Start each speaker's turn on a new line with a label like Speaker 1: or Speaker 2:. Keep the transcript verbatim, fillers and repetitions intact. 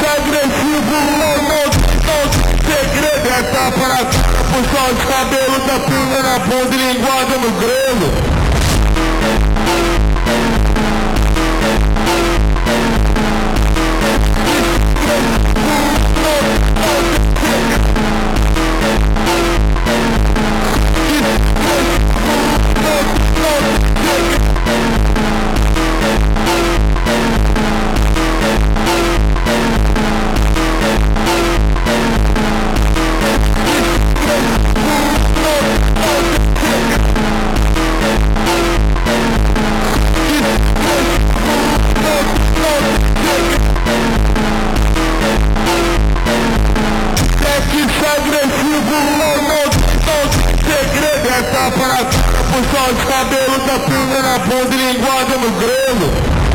Speaker 1: agressivo, não, não, não tem segredo. É tapa na cara, puxar os cabelos da pinga na bunda e linguada no grelo. Agressivo, não, não, não tem segredo. É tapa na cara, puxar os cabelos da pinga na bunda e linguada no grelo.